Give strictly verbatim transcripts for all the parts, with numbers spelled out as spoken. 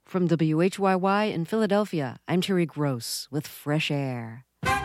From W H Y Y in Philadelphia, I'm Terry Gross with Fresh Air.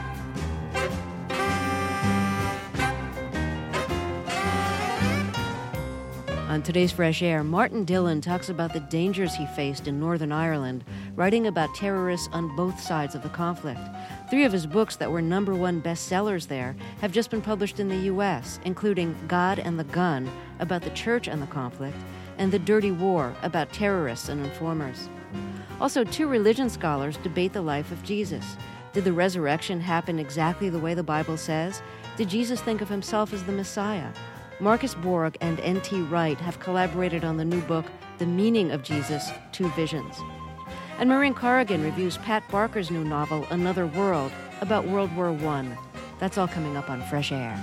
On today's Fresh Air, Martin Dillon talks about the dangers he faced in Northern Ireland, writing about terrorists on both sides of the conflict. Three of his books that were number one bestsellers there have just been published in the U S, including God and the Gun, about the church and the conflict, and The Dirty War, about terrorists and informers. Also, two religion scholars debate the life of Jesus. Did the resurrection happen exactly the way the Bible says? Did Jesus think of himself as the Messiah? Marcus Borg and N T Wright have collaborated on the new book, The Meaning of Jesus, Two Visions. And Maureen Corrigan reviews Pat Barker's new novel, Another World, about World War One. That's all coming up on Fresh Air.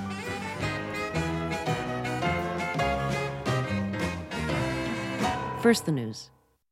First, the news.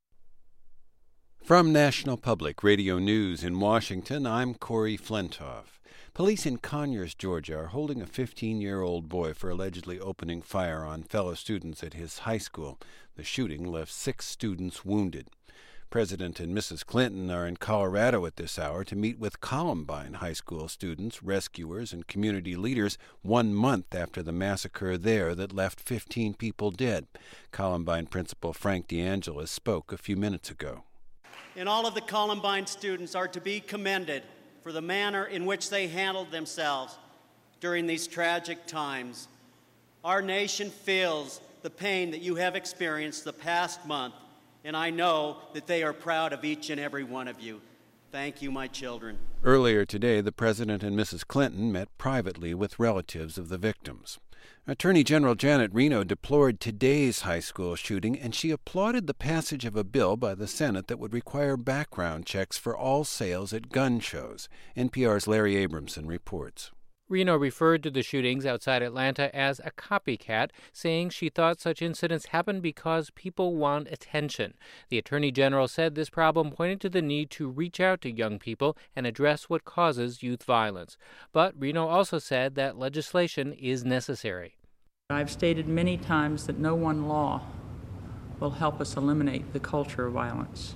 From National Public Radio News in Washington, I'm Corey Flentoff. Police in Conyers, Georgia, are holding a fifteen-year-old boy for allegedly opening fire on fellow students at his high school. The shooting left six students wounded. President and Missus Clinton are in Colorado at this hour to meet with Columbine high school students, rescuers, and community leaders one month after the massacre there that left fifteen people dead. Columbine Principal Frank DeAngelis spoke a few minutes ago. And all of the Columbine students are to be commended for the manner in which they handled themselves during these tragic times. Our nation feels the pain that you have experienced the past month, and I know that they are proud of each and every one of you. Thank you, my children. Earlier today, the President and Missus Clinton met privately with relatives of the victims. Attorney General Janet Reno deplored today's high school shooting, and she applauded the passage of a bill by the Senate that would require background checks for all sales at gun shows. N P R's Larry Abramson reports. Reno referred to the shootings outside Atlanta as a copycat, saying she thought such incidents happened because people want attention. The Attorney General said this problem pointed to the need to reach out to young people and address what causes youth violence. But Reno also said that legislation is necessary. I've stated many times that no one law will help us eliminate the culture of violence.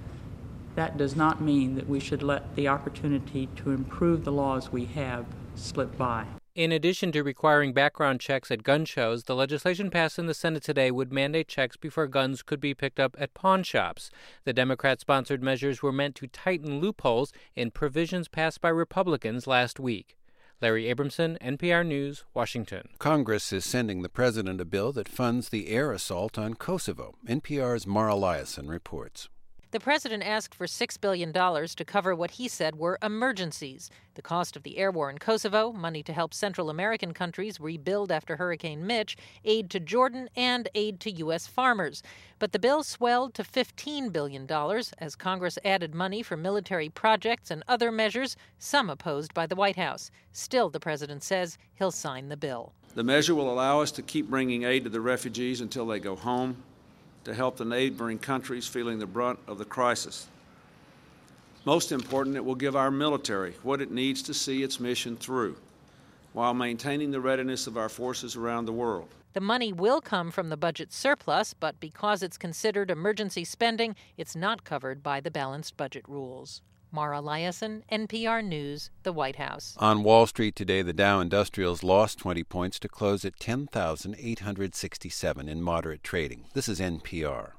That does not mean that we should let the opportunity to improve the laws we have slip by. In addition to requiring background checks at gun shows, the legislation passed in the Senate today would mandate checks before guns could be picked up at pawn shops. The Democrat-sponsored measures were meant to tighten loopholes in provisions passed by Republicans last week. Larry Abramson, N P R News, Washington. Congress is sending the president a bill that funds the air assault on Kosovo. N P R's Mara Liasson reports. The president asked for six billion dollars to cover what he said were emergencies. The cost of the air war in Kosovo, money to help Central American countries rebuild after Hurricane Mitch, aid to Jordan, and aid to U S farmers. But the bill swelled to fifteen billion dollars as Congress added money for military projects and other measures, some opposed by the White House. Still, the president says he'll sign the bill. The measure will allow us to keep bringing aid to the refugees until they go home, to help the neighboring countries feeling the brunt of the crisis. Most important, it will give our military what it needs to see its mission through, while maintaining the readiness of our forces around the world. The money will come from the budget surplus, but because it's considered emergency spending, it's not covered by the balanced budget rules. Mara Liasson, N P R News, the White House. On Wall Street today, the Dow Industrials lost twenty points to close at ten thousand eight hundred sixty-seven in moderate trading. This is N P R.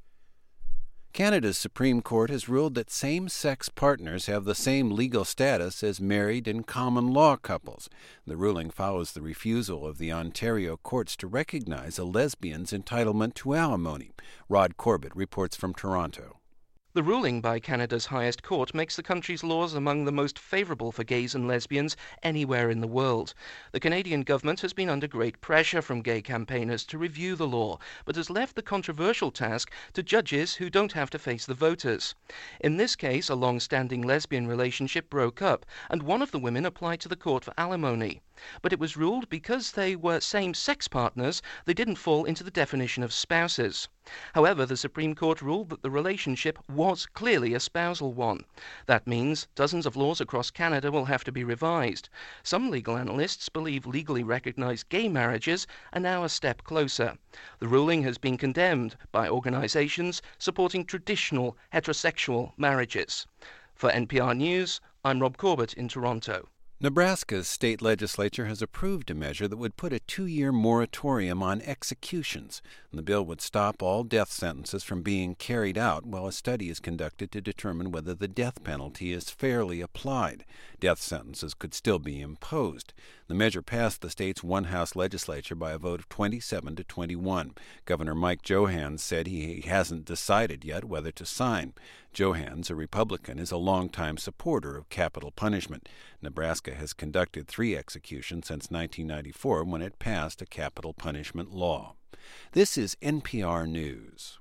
Canada's Supreme Court has ruled that same-sex partners have the same legal status as married and common-law couples. The ruling follows the refusal of the Ontario courts to recognize a lesbian's entitlement to alimony. Rod Corbett reports from Toronto. The ruling by Canada's highest court makes the country's laws among the most favourable for gays and lesbians anywhere in the world. The Canadian government has been under great pressure from gay campaigners to review the law, but has left the controversial task to judges who don't have to face the voters. In this case, a long-standing lesbian relationship broke up, and one of the women applied to the court for alimony. but it was ruled because they were same-sex partners, they didn't fall into the definition of spouses. However, the Supreme Court ruled that the relationship was clearly a spousal one. That means dozens of laws across Canada will have to be revised. Some legal analysts believe legally recognized gay marriages are now a step closer. The ruling has been condemned by organizations supporting traditional heterosexual marriages. For N P R News, I'm Rob Corbett in Toronto. Nebraska's state legislature has approved a measure that would put a two-year moratorium on executions. The bill would stop all death sentences from being carried out while a study is conducted to determine whether the death penalty is fairly applied. Death sentences could still be imposed. The measure passed the state's one-house legislature by a vote of twenty-seven to twenty-one. Governor Mike Johanns said he hasn't decided yet whether to sign. Johanns, a Republican, is a longtime supporter of capital punishment. Nebraska has conducted three executions since nineteen ninety-four when it passed a capital punishment law. This is N P R News.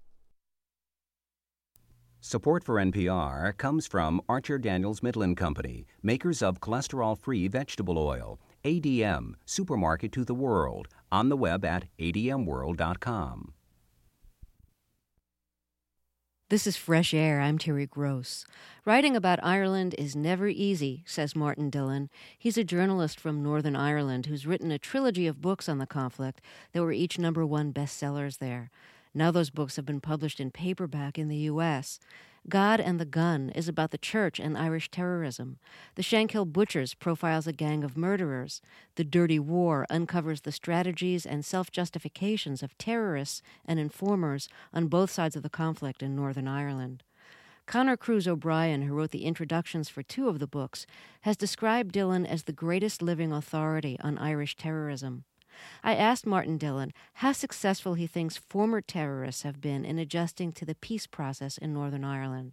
Support for N P R comes from Archer Daniels Midland Company, makers of cholesterol-free vegetable oil. A D M, supermarket to the world, on the web at a d m world dot com. This is Fresh Air. I'm Terry Gross. Writing about Ireland is never easy, says Martin Dillon. He's a journalist from Northern Ireland who's written a trilogy of books on the conflict that were each number one bestsellers there. Now those books have been published in paperback in the U S God and the Gun is about the church and Irish terrorism. The Shankill Butchers profiles a gang of murderers. The Dirty War uncovers the strategies and self-justifications of terrorists and informers on both sides of the conflict in Northern Ireland. Conor Cruise O'Brien, who wrote the introductions for two of the books, has described Dillon as the greatest living authority on Irish terrorism. I asked Martin Dillon how successful he thinks former terrorists have been in adjusting to the peace process in Northern Ireland.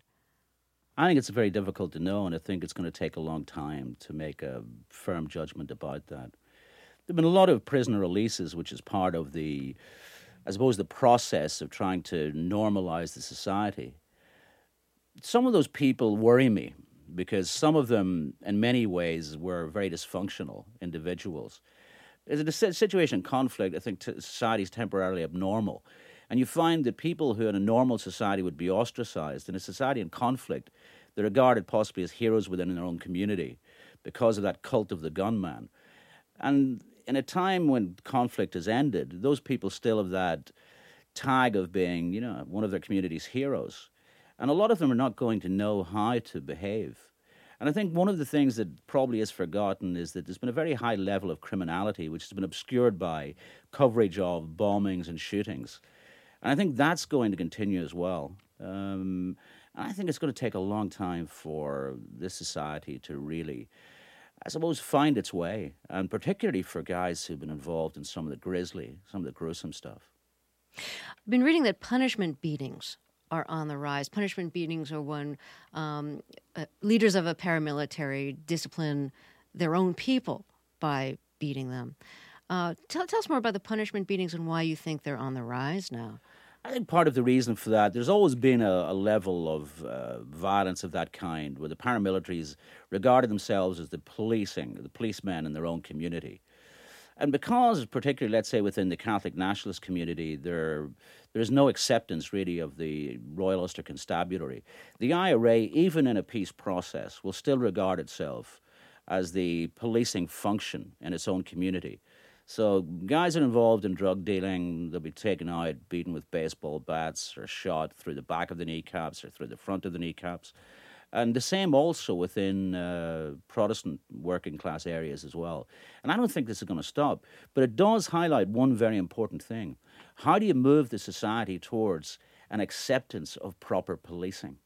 I think it's very difficult to know, and I think it's going to take a long time to make a firm judgment about that. There have been a lot of prisoner releases, which is part of the, I suppose, the process of trying to normalize the society. Some of those people worry me because some of them, in many ways, were very dysfunctional individuals. In a situation of conflict, I think t- society is temporarily abnormal. And you find that people who in a normal society would be ostracized, in a society in conflict, they're regarded possibly as heroes within their own community because of that cult of the gunman. And in a time when conflict has ended, those people still have that tag of being, you know, one of their community's heroes. And a lot of them are not going to know how to behave. And I think one of the things that probably is forgotten is that there's been a very high level of criminality which has been obscured by coverage of bombings and shootings. And I think that's going to continue as well. Um, and I think it's going to take a long time for this society to really, I suppose, find its way, and particularly for guys who've been involved in some of the grisly, some of the gruesome stuff. I've been reading that punishment beatings are on the rise. Punishment beatings are when um, uh, leaders of a paramilitary discipline their own people by beating them. Uh, tell, tell us more about the punishment beatings and why you think they're on the rise now. I think part of the reason for that, there's always been a, a level of uh, violence of that kind where the paramilitaries regarded themselves as the policing, the policemen in their own community. And because, particularly, let's say, within the Catholic nationalist community, there there's no acceptance, really, of the Royal Ulster Constabulary, the I R A, even in a peace process, will still regard itself as the policing function in its own community. So guys that are involved in drug dealing, they'll be taken out, beaten with baseball bats, or shot through the back of the kneecaps or through the front of the kneecaps. And the same also within uh, Protestant working class areas as well. And I don't think this is going to stop. But it does highlight one very important thing. How do you move the society towards an acceptance of proper policing?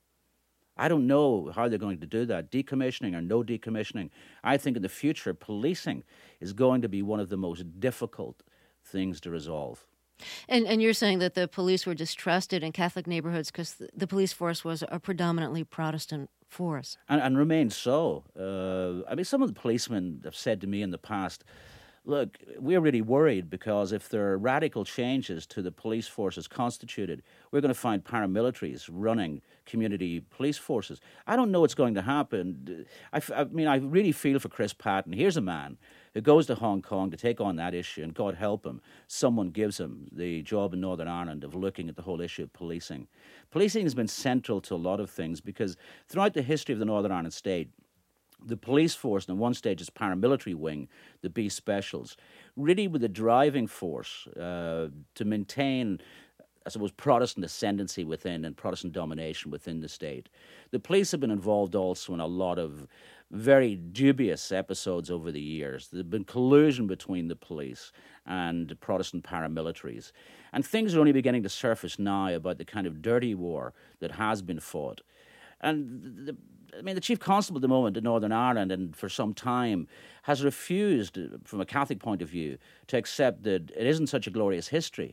I don't know how they're going to do that, decommissioning or no decommissioning. I think in the future, policing is going to be one of the most difficult things to resolve. And and you're saying that the police were distrusted in Catholic neighborhoods because the, the police force was a predominantly Protestant force. And, and remains so. Uh, I mean, some of the policemen have said to me in the past, look, we're really worried because if there are radical changes to the police forces constituted, we're going to find paramilitaries running community police forces. I don't know what's going to happen. I, f- I mean, I really feel for Chris Patton. Here's a man who goes to Hong Kong to take on that issue, and God help him, someone gives him the job in Northern Ireland of looking at the whole issue of policing. Policing has been central to a lot of things because throughout the history of the Northern Ireland state, the police force, in one stage, its paramilitary wing, the B Specials, really were the driving force uh, to maintain, I suppose, Protestant ascendancy within and Protestant domination within the state. The police have been involved also in a lot of very dubious episodes over the years. There's been collusion between the police and Protestant paramilitaries. And things are only beginning to surface now about the kind of dirty war that has been fought. And the, I mean, the Chief Constable at the moment in Northern Ireland, and for some time, has refused, from a Catholic point of view, to accept that it isn't such a glorious history.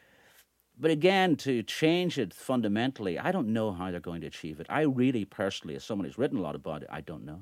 But again, to change it fundamentally, I don't know how they're going to achieve it. I really, personally, as someone who's written a lot about it, I don't know.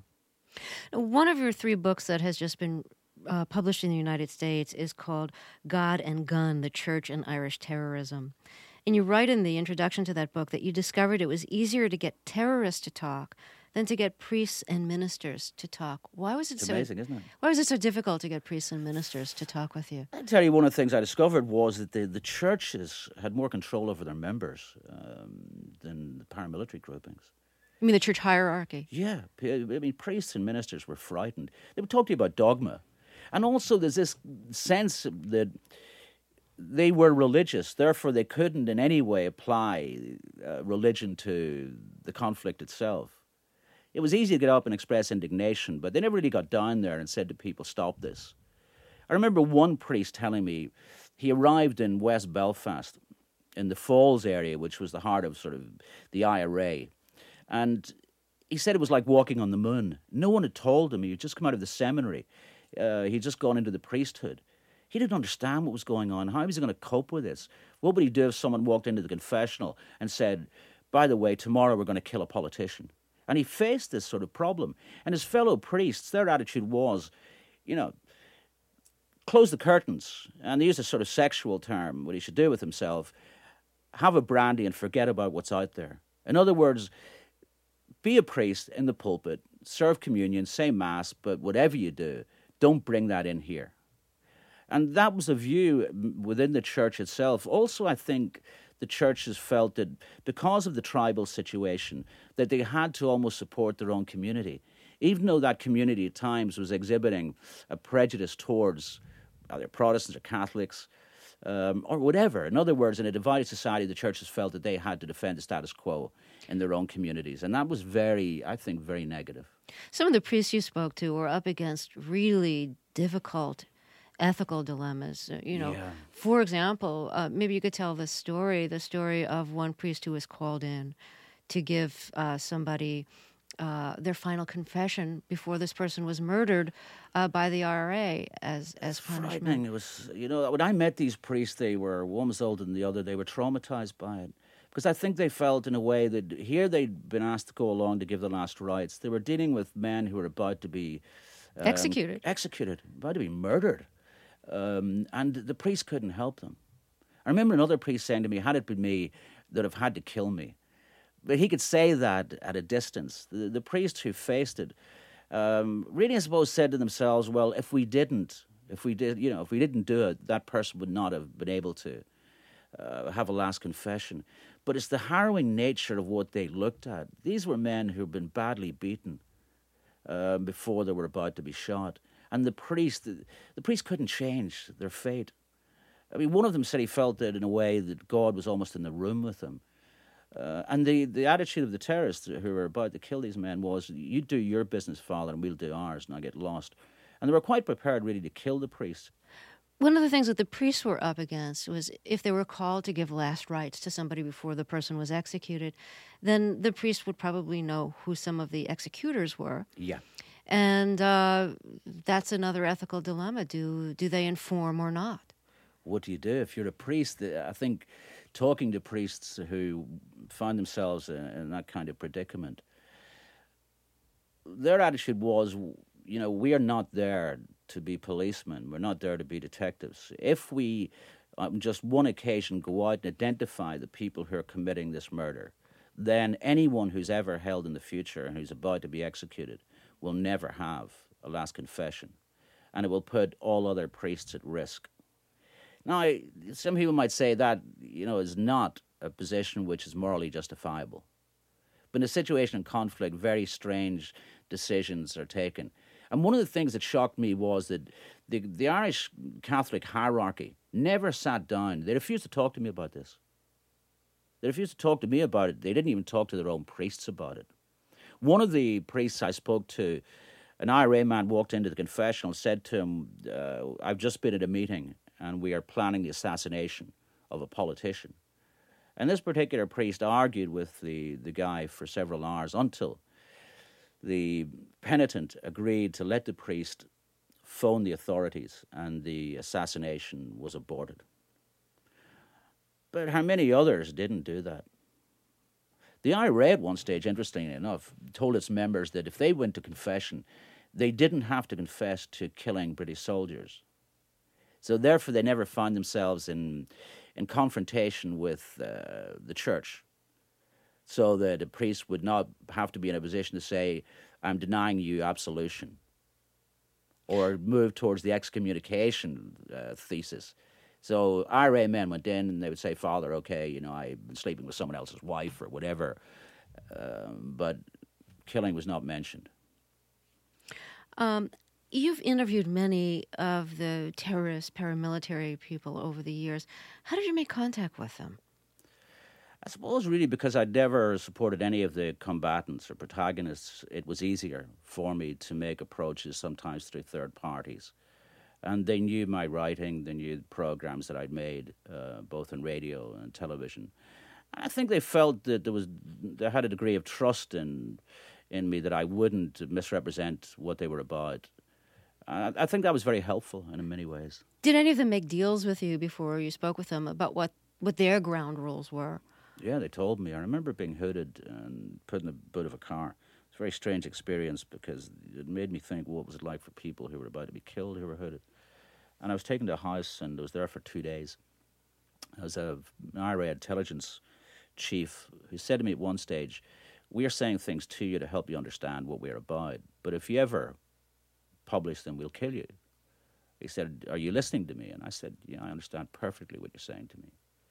One of your three books that has just been uh, published in the United States is called God and Gun, The Church and Irish Terrorism. And you write in the introduction to that book that you discovered it was easier to get terrorists to talk than to get priests and ministers to talk. Why was it it's so amazing, isn't it? Why was it so difficult to get priests and ministers to talk with you? I tell you, one of the things I discovered was that the, the churches had more control over their members um, than the paramilitary groupings. You mean the church hierarchy? Yeah. I mean, priests and ministers were frightened. They would talk to you about dogma. And also there's this sense that they were religious, therefore they couldn't in any way apply uh, religion to the conflict itself. It was easy to get up and express indignation, but they never really got down there and said to people, stop this. I remember one priest telling me he arrived in West Belfast, in the Falls area, which was the heart of sort of the I R A, and he said it was like walking on the moon. No one had told him. He had just come out of the seminary. Uh, he'd just gone into the priesthood. He didn't understand what was going on. How was he going to cope with this? What would he do if someone walked into the confessional and said, by the way, tomorrow we're going to kill a politician? And he faced this sort of problem. And his fellow priests, their attitude was, you know, close the curtains. And they used a sort of sexual term, what he should do with himself, have a brandy and forget about what's out there. In other words, be a priest in the pulpit, serve communion, say mass, but whatever you do, don't bring that in here. And that was a view within the church itself. Also, I think the churches felt that because of the tribal situation, that they had to almost support their own community, even though that community at times was exhibiting a prejudice towards either Protestants or Catholics, um, or whatever. In other words, in a divided society, the churches felt that they had to defend the status quo in their own communities. And that was very, I think, very negative. Some of the priests you spoke to were up against really difficult ethical dilemmas. You know, yeah. For example, uh, maybe you could tell the story, the story of one priest who was called in to give uh, somebody uh, their final confession before this person was murdered uh, by the I R A as as punishment. Frightening. It was, you know, when I met these priests, they were one was older than the other. They were traumatized by it. Because I think they felt in a way that here they'd been asked to go along to give the last rites. They were dealing with men who were about to be um, executed, executed, about to be murdered. Um, and the priest couldn't help them. I remember another priest saying to me, had it been me, they'd have had to kill me. But he could say that at a distance. The, the priests who faced it um, really, I suppose, said to themselves, well, if we didn't, if we did, you know, if we didn't do it, that person would not have been able to uh, have a last confession. But it's the harrowing nature of what they looked at. These were men who had been badly beaten uh, before they were about to be shot. And the priest, the, the priest couldn't change their fate. I mean, one of them said he felt that in a way that God was almost in the room with them. Uh, and the, the attitude of the terrorists who were about to kill these men was, you do your business, Father, and we'll do ours, and I'll get lost. And they were quite prepared, really, to kill the priest. One of the things that the priests were up against was if they were called to give last rites to somebody before the person was executed, then the priest would probably know who some of the executors were. Yeah. And uh, that's another ethical dilemma. Do do they inform or not? What do you do? If you're a priest, I think talking to priests who find themselves in, in that kind of predicament, their attitude was, you know, we are not there to be policemen. We're not there to be detectives. If we, on just one occasion, go out and identify the people who are committing this murder, then anyone who's ever held in the future and who's about to be executed will never have a last confession, and it will put all other priests at risk. Now, I, some people might say that, you know, is not a position which is morally justifiable. But in a situation of conflict, very strange decisions are taken. And one of the things that shocked me was that the, the Irish Catholic hierarchy never sat down. They refused to talk to me about this. They refused to talk to me about it. They didn't even talk to their own priests about it. One of the priests I spoke to, an I R A man, walked into the confessional and said to him, uh, I've just been at a meeting and we are planning the assassination of a politician. And this particular priest argued with the, the guy for several hours until the penitent agreed to let the priest phone the authorities, and the assassination was aborted. But how many others didn't do that? The I R A at one stage, interestingly enough, told its members that if they went to confession, they didn't have to confess to killing British soldiers. So therefore they never found themselves in in confrontation with uh, the church, so that a priest would not have to be in a position to say, I'm denying you absolution, or move towards the excommunication uh, thesis. So I R A men went in and they would say, Father, okay, you know, I've been sleeping with someone else's wife or whatever, um, but killing was not mentioned. Um, you've interviewed many of the terrorist paramilitary people over the years. How did you make contact with them? I suppose really because I'd never supported any of the combatants or protagonists, it was easier for me to make approaches sometimes through third parties. And they knew my writing, they knew the programs that I'd made, uh, both in radio and television. I think they felt that there was, they had a degree of trust in in me that I wouldn't misrepresent what they were about. I, I think that was very helpful in many ways. Did any of them make deals with you before you spoke with them about what, what their ground rules were? Yeah, they told me. I remember being hooded and put in the boot of a car. It's a very strange experience because it made me think, what was it like for people who were about to be killed who were hooded? And I was taken to a house and I was there for two days. I was a, an I R A intelligence chief who said to me at one stage, we are saying things to you to help you understand what we're about, but if you ever publish them, we'll kill you. He said, are you listening to me? And I said, yeah, I understand perfectly what you're saying to me.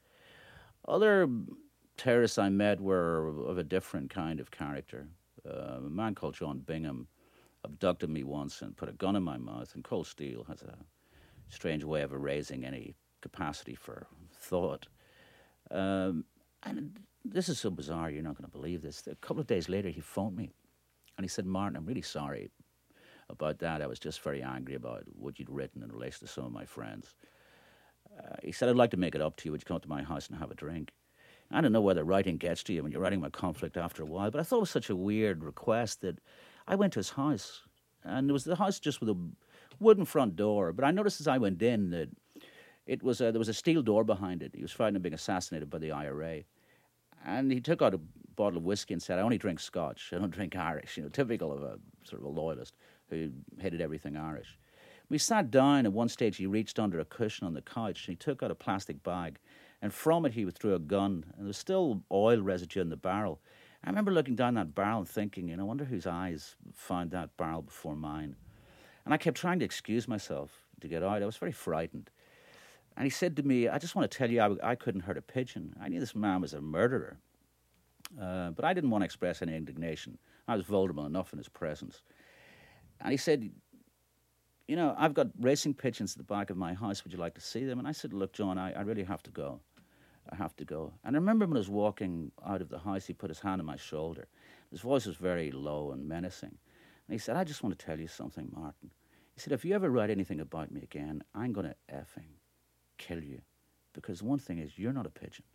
Other terrorists I met were of a different kind of character. Uh, a man called John Bingham abducted me once and put a gun in my mouth, and cold steel has a strange way of erasing any capacity for thought. Um, and this is so bizarre, you're not going to believe this. A couple of days later, he phoned me, and he said, Martin, I'm really sorry about that. I was just very angry about what you'd written in relation to some of my friends. Uh, he said, I'd like to make it up to you. Would you come to my house and have a drink? I don't know whether writing gets to you when you're writing about conflict after a while, but I thought it was such a weird request that I went to his house, and it was the house just with a wooden front door. But I noticed as I went in that it was a, there was a steel door behind it. He was frightened of being assassinated by the I R A. And he took out a bottle of whiskey and said, I only drink Scotch, I don't drink Irish, you know, typical of a sort of a loyalist who hated everything Irish. We sat down. At one stage, he reached under a cushion on the couch, and he took out a plastic bag, and from it he withdrew a gun, and there was still oil residue in the barrel. I remember looking down that barrel and thinking, you know, I wonder whose eyes found that barrel before mine. And I kept trying to excuse myself to get out. I was very frightened. And he said to me, I just want to tell you, I, I couldn't hurt a pigeon. I knew this man was a murderer. Uh, but I didn't want to express any indignation. I was vulnerable enough in his presence. And he said, you know, I've got racing pigeons at the back of my house. Would you like to see them? And I said, look, John, I, I really have to go. I have to go. And I remember when I was walking out of the house, he put his hand on my shoulder. His voice was very low and menacing. And he said, I just want to tell you something, Martin. He said, if you ever write anything about me again, I'm going to effing kill you. Because one thing is, you're not a pigeon.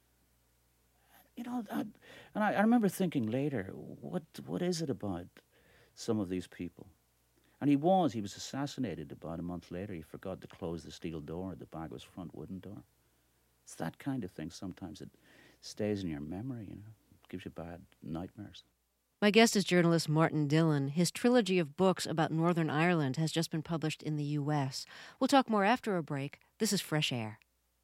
You know, that, and I, I remember thinking later, what what is it about some of these people? And he was, he was assassinated about a month later. He forgot to close the steel door at the back of his front wooden door. It's that kind of thing sometimes that stays in your memory, you know, gives you bad nightmares. My guest is journalist Martin Dillon. His trilogy of books about Northern Ireland has just been published in the U S. We'll talk more after a break. This is Fresh Air.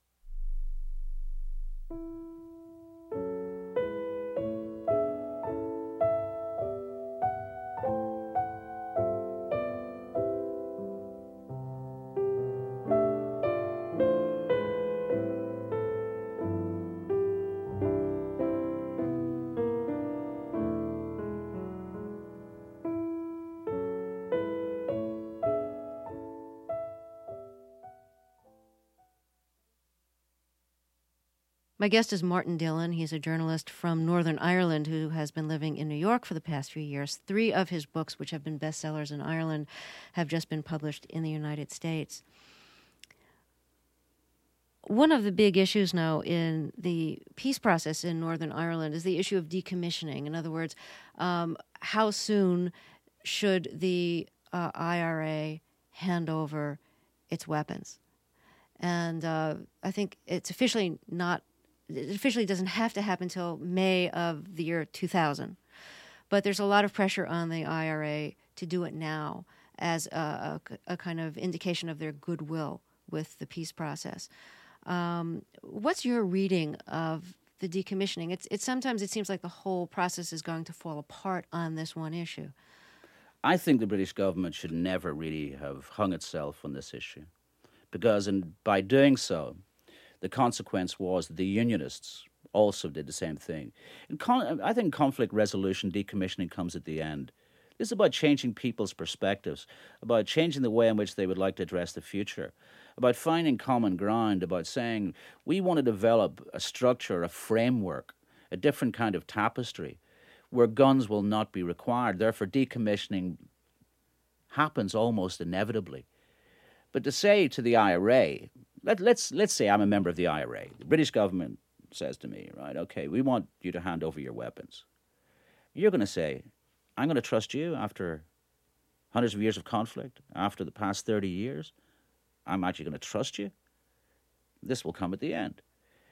My guest is Martin Dillon. He's a journalist from Northern Ireland who has been living in New York for the past few years. Three of his books, which have been bestsellers in Ireland, have just been published in the United States. One of the big issues now in the peace process in Northern Ireland is the issue of decommissioning. In other words, um, how soon should the uh, I R A hand over its weapons? And uh, I think it's officially not It officially doesn't have to happen until May of the year two thousand. But there's a lot of pressure on the I R A to do it now as a, a, a kind of indication of their goodwill with the peace process. Um, what's your reading of the decommissioning? It's, it's sometimes it seems like the whole process is going to fall apart on this one issue. I think the British government should never really have hung itself on this issue, because in, by doing so, the consequence was that the Unionists also did the same thing. And con- I think conflict resolution, decommissioning comes at the end. This is about changing people's perspectives, about changing the way in which they would like to address the future, about finding common ground, about saying we want to develop a structure, a framework, a different kind of tapestry where guns will not be required. Therefore, decommissioning happens almost inevitably. But to say to the I R A, Let, let's let's say I'm a member of the I R A. The British government says to me, right, okay, we want you to hand over your weapons. You're going to say, I'm going to trust you after hundreds of years of conflict, after the past thirty years. I'm actually going to trust you. This will come at the end.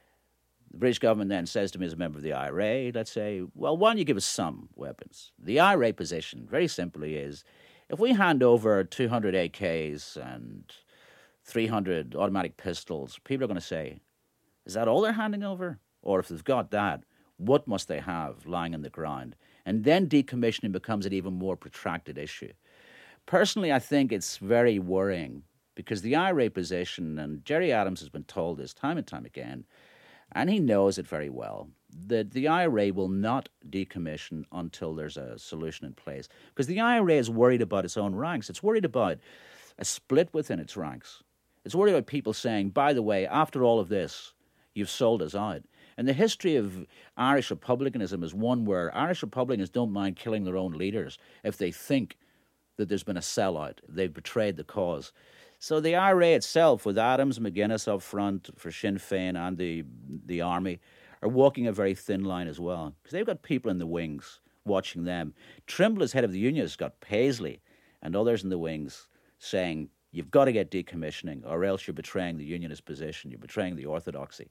The British government then says to me as a member of the I R A, let's say, well, why don't you give us some weapons? The I R A position, very simply, is if we hand over two hundred A Ks and three hundred automatic pistols, people are going to say, is that all they're handing over? Or if they've got that, what must they have lying on the ground? And then decommissioning becomes an even more protracted issue. Personally, I think it's very worrying because the I R A position, and Gerry Adams has been told this time and time again, and he knows it very well, that the I R A will not decommission until there's a solution in place. Because the I R A is worried about its own ranks. It's worried about a split within its ranks. It's worried about people saying, by the way, after all of this, you've sold us out. And the history of Irish republicanism is one where Irish republicans don't mind killing their own leaders if they think that there's been a sellout, they've betrayed the cause. So the I R A itself, with Adams, McGuinness up front for Sinn Féin and the, the army, are walking a very thin line as well, because they've got people in the wings watching them. Trimble, as head of the union, has got Paisley and others in the wings saying, you've got to get decommissioning, or else you're betraying the unionist position, you're betraying the orthodoxy.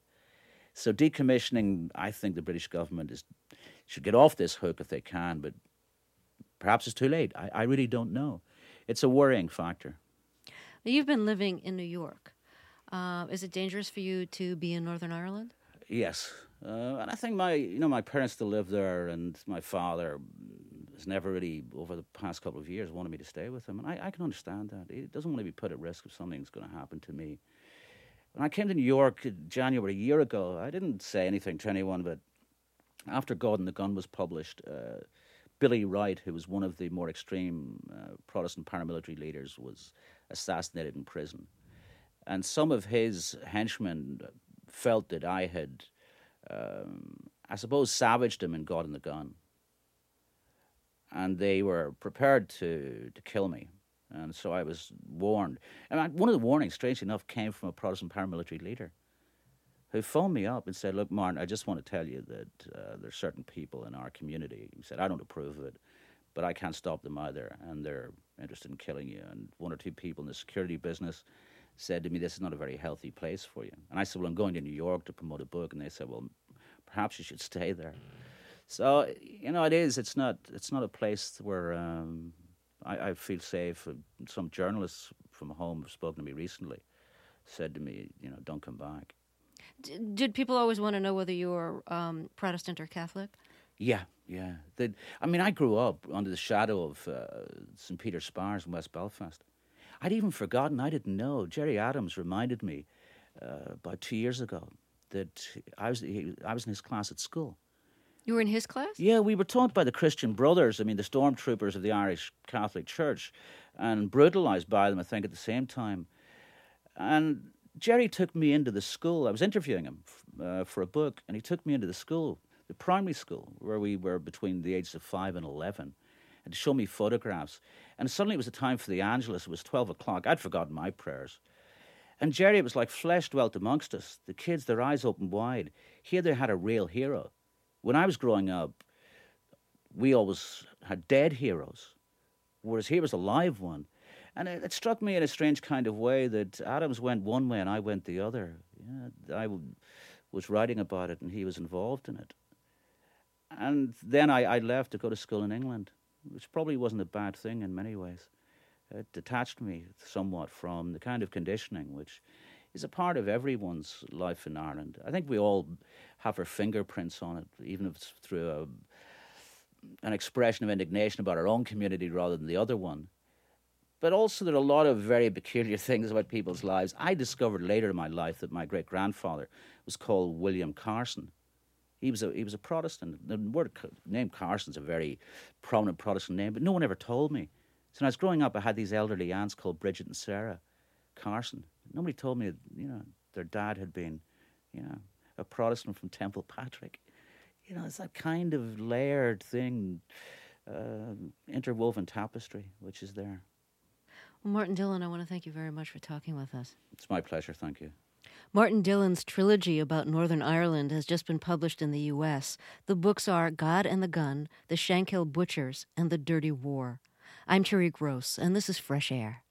So decommissioning, I think the British government is should get off this hook if they can, but perhaps it's too late. I, I really don't know. It's a worrying factor. Now, you've been living in New York. Uh, is it dangerous for you to be in Northern Ireland? Yes. Uh, and I think my, you know, my parents still live there, and my father has never really, over the past couple of years, wanted me to stay with him. And I, I can understand that. He doesn't want to be put at risk if something's going to happen to me. When I came to New York in January a year ago, I didn't say anything to anyone, but after God and the Gun was published, uh, Billy Wright, who was one of the more extreme uh, Protestant paramilitary leaders, was assassinated in prison. And some of his henchmen felt that I had, um, I suppose, savaged him in God and the Gun. And they were prepared to, to kill me. And so I was warned. And I, one of the warnings, strangely enough, came from a Protestant paramilitary leader who phoned me up and said, look, Martin, I just want to tell you that uh, there's certain people in our community. He said, I don't approve of it, but I can't stop them either, and they're interested in killing you. And one or two people in the security business said to me, this is not a very healthy place for you. And I said, well, I'm going to New York to promote a book. And they said, well, perhaps you should stay there. So, you know, it is. It's not It's not a place where um, I, I feel safe. Some journalists from home have spoken to me recently, said to me, you know, don't come back. D- did people always want to know whether you were um, Protestant or Catholic? Yeah, yeah. They'd, I mean, I grew up under the shadow of uh, Saint Peter's Spars in West Belfast. I'd even forgotten, I didn't know. Jerry Adams reminded me uh, about two years ago that I was he, I was in his class at school. You were in his class? Yeah, we were taught by the Christian Brothers, I mean, the stormtroopers of the Irish Catholic Church, and brutalised by them, I think, at the same time. And Jerry took me into the school. I was interviewing him uh, for a book, and he took me into the school, the primary school, where we were between the ages of five and eleven, and to show me photographs. And suddenly it was the time for the Angelus. It was twelve o'clock. I'd forgotten my prayers. And Jerry, it was like flesh dwelt amongst us. The kids, their eyes open wide. Here they had a real hero. When I was growing up, we always had dead heroes, whereas here was a live one. And it, it struck me in a strange kind of way that Adams went one way and I went the other. Yeah, I w- was writing about it and he was involved in it. And then I, I left to go to school in England, which probably wasn't a bad thing in many ways. It detached me somewhat from the kind of conditioning which is a part of everyone's life in Ireland. I think we all have our fingerprints on it, even if it's through a, an expression of indignation about our own community rather than the other one. But also there are a lot of very peculiar things about people's lives. I discovered later in my life that my great-grandfather was called William Carson. He was a he was a Protestant. The word name Carson's a very prominent Protestant name, but no one ever told me. So when I was growing up, I had these elderly aunts called Bridget and Sarah Carson. Nobody told me, you know, their dad had been, you know, a Protestant from Temple Patrick. You know, it's that kind of layered thing, uh, interwoven tapestry, which is there. Well, Martin Dillon, I want to thank you very much for talking with us. It's my pleasure, thank you. Martin Dillon's trilogy about Northern Ireland has just been published in the U S. The books are God and the Gun, The Shankill Butchers, and The Dirty War. I'm Terry Gross, and this is Fresh Air.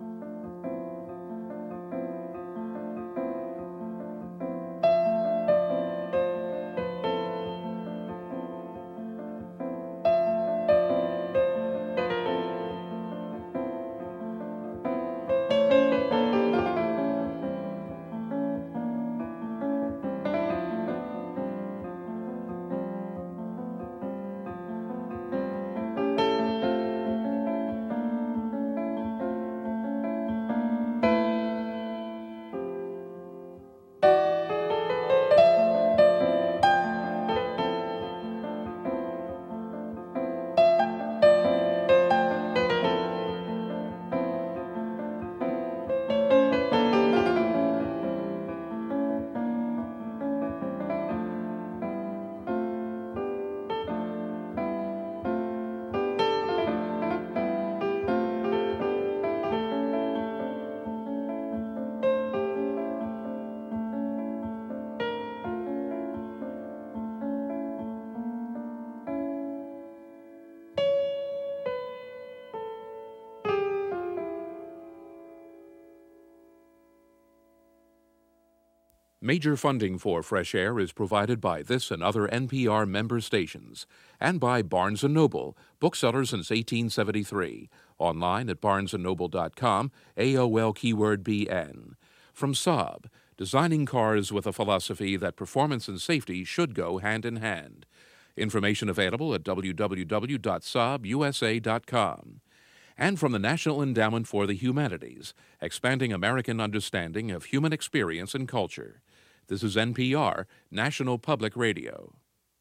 Major funding for Fresh Air is provided by this and other N P R member stations, and by Barnes and Noble, bookseller since eighteen seventy-three, online at barnes and noble dot com, A O L keyword B N. From Saab, designing cars with a philosophy that performance and safety should go hand in hand. Information available at w w w dot saab u s a dot com. And from the National Endowment for the Humanities, expanding American understanding of human experience and culture. This is N P R, National Public Radio.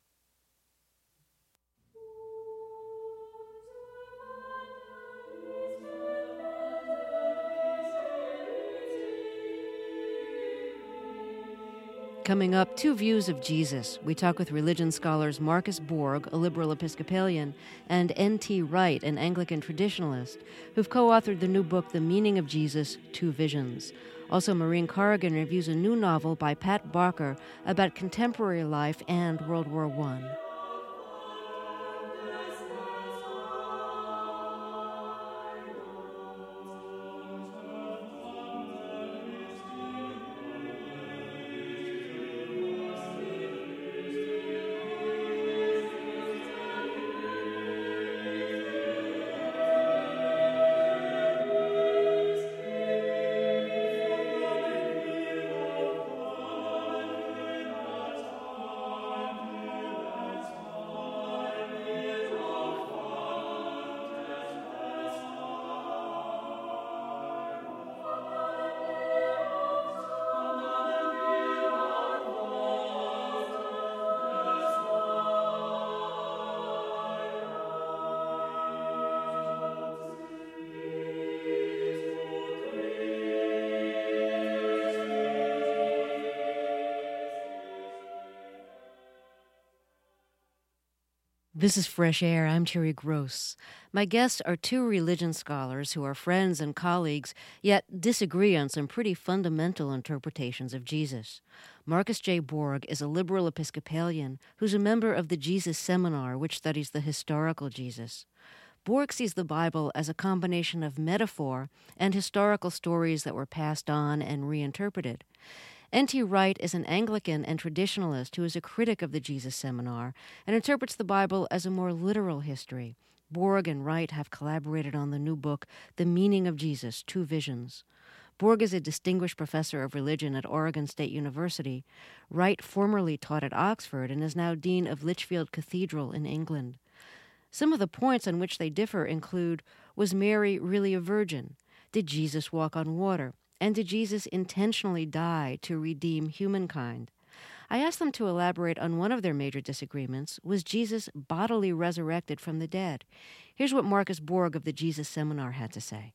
Coming up, Two Views of Jesus. We talk with religion scholars Marcus Borg, a liberal Episcopalian, and N T Wright, an Anglican traditionalist, who've co-authored the new book, The Meaning of Jesus, Two Visions. Also, Maureen Corrigan reviews a new novel by Pat Barker about contemporary life and World War One. This is Fresh Air. I'm Terry Gross. My guests are two religion scholars who are friends and colleagues, yet disagree on some pretty fundamental interpretations of Jesus. Marcus J. Borg is a liberal Episcopalian who's a member of the Jesus Seminar, which studies the historical Jesus. Borg sees the Bible as a combination of metaphor and historical stories that were passed on and reinterpreted. N T Wright is an Anglican and traditionalist who is a critic of the Jesus Seminar and interprets the Bible as a more literal history. Borg and Wright have collaborated on the new book, The Meaning of Jesus, Two Visions. Borg is a distinguished professor of religion at Oregon State University. Wright formerly taught at Oxford and is now dean of Lichfield Cathedral in England. Some of the points on which they differ include, was Mary really a virgin? Did Jesus walk on water? And did Jesus intentionally die to redeem humankind? I asked them to elaborate on one of their major disagreements. Was Jesus bodily resurrected from the dead? Here's what Marcus Borg of the Jesus Seminar had to say.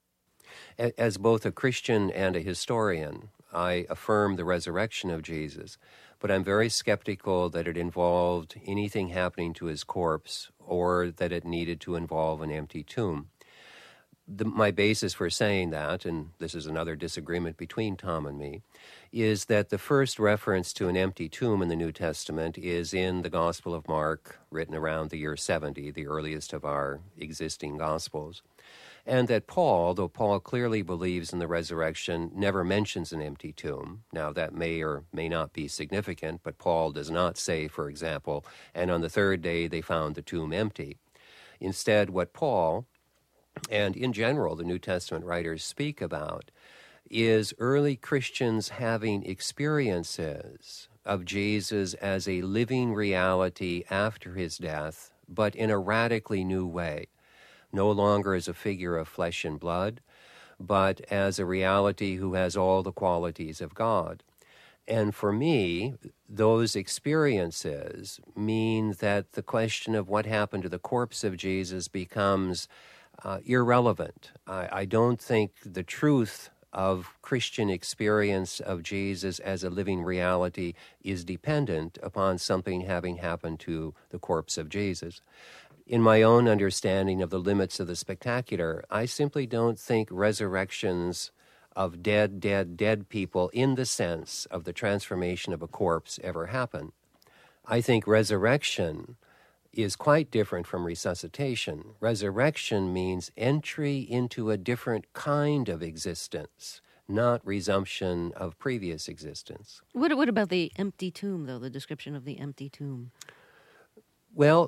As both a Christian and a historian, I affirm the resurrection of Jesus, but I'm very skeptical that it involved anything happening to his corpse or that it needed to involve an empty tomb. The, my basis for saying that, and this is another disagreement between Tom and me, is that the first reference to an empty tomb in the New Testament is in the Gospel of Mark, written around the year seventy, the earliest of our existing Gospels. And that Paul, though Paul clearly believes in the resurrection, never mentions an empty tomb. Now, that may or may not be significant, but Paul does not say, for example, and on the third day they found the tomb empty. Instead, what Paul, and in general the New Testament writers speak about, is early Christians having experiences of Jesus as a living reality after his death, but in a radically new way. No longer as a figure of flesh and blood, but as a reality who has all the qualities of God. And for me, those experiences mean that the question of what happened to the corpse of Jesus becomes uh, irrelevant. I, I don't think the truth of Christian experience of Jesus as a living reality is dependent upon something having happened to the corpse of Jesus. In my own understanding of the limits of the spectacular, I simply don't think resurrections of dead, dead, dead people in the sense of the transformation of a corpse ever happen. I think resurrection is quite different from resuscitation. Resurrection means entry into a different kind of existence, not resumption of previous existence. What, what about the empty tomb, though, the description of the empty tomb? Well,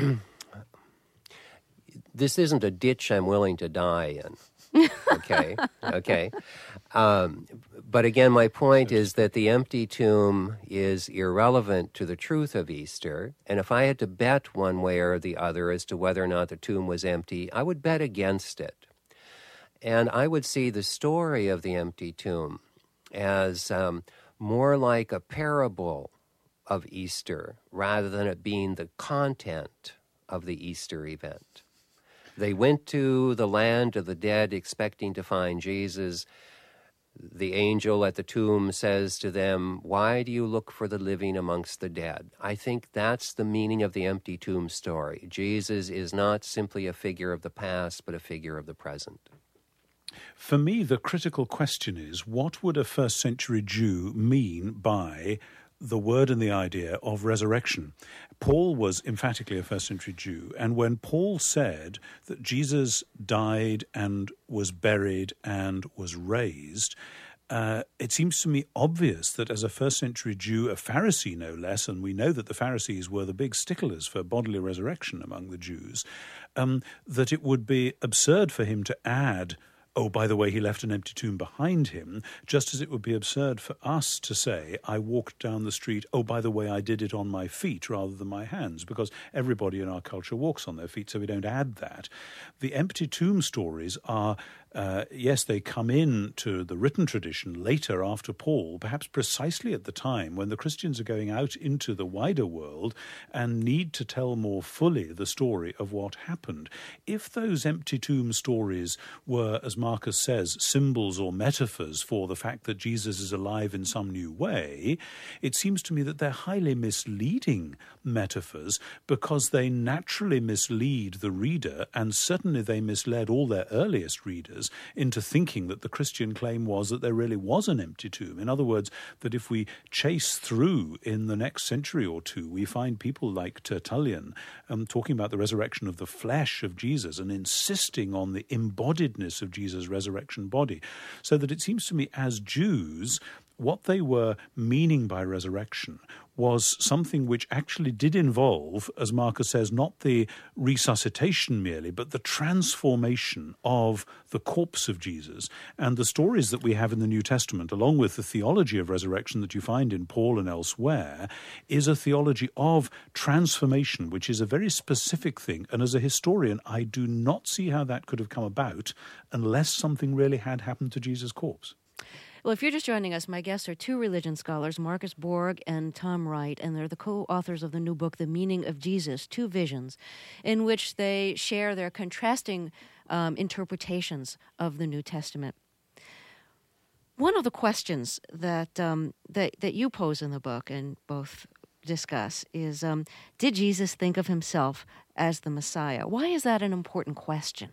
this isn't a ditch I'm willing to die in, okay? Okay. Um, but again, my point is that the empty tomb is irrelevant to the truth of Easter, and if I had to bet one way or the other as to whether or not the tomb was empty, I would bet against it. And I would see the story of the empty tomb as um, more like a parable of Easter rather than it being the content of the Easter event. They went to the land of the dead expecting to find Jesus. The angel at the tomb says to them, "Why do you look for the living amongst the dead?" I think that's the meaning of the empty tomb story. Jesus is not simply a figure of the past, but a figure of the present. For me, the critical question is, what would a first century Jew mean by the word and the idea of resurrection? Paul was emphatically a first century Jew, and when Paul said that Jesus died and was buried and was raised, uh, it seems to me obvious that as a first century Jew, a Pharisee no less, and we know that the Pharisees were the big sticklers for bodily resurrection among the Jews, um, that it would be absurd for him to add, "Oh, by the way, he left an empty tomb behind him," just as it would be absurd for us to say, "I walked down the street, oh, by the way, I did it on my feet rather than my hands," because everybody in our culture walks on their feet, so we don't add that. The empty tomb stories are uh, yes, they come in to the written tradition later after Paul, perhaps precisely at the time when the Christians are going out into the wider world and need to tell more fully the story of what happened. If those empty tomb stories were, as Marcus says, symbols or metaphors for the fact that Jesus is alive in some new way, it seems to me that they're highly misleading metaphors because they naturally mislead the reader, and certainly they misled all their earliest readers into thinking that the Christian claim was that there really was an empty tomb. In other words, that if we chase through in the next century or two, we find people like Tertullian um, talking about the resurrection of the flesh of Jesus and insisting on the embodiedness of Jesus' resurrection body. So that it seems to me, as Jews, what they were meaning by resurrection was something which actually did involve, as Marcus says, not the resuscitation merely, but the transformation of the corpse of Jesus. And the stories that we have in the New Testament, along with the theology of resurrection that you find in Paul and elsewhere, is a theology of transformation, which is a very specific thing. And as a historian, I do not see how that could have come about unless something really had happened to Jesus' corpse. Well, if you're just joining us, my guests are two religion scholars, Marcus Borg and Tom Wright, and they're the co-authors of the new book, The Meaning of Jesus, Two Visions, in which they share their contrasting um, interpretations of the New Testament. One of the questions that, um, that, that you pose in the book and both discuss is, um, did Jesus think of himself as the Messiah? Why is that an important question?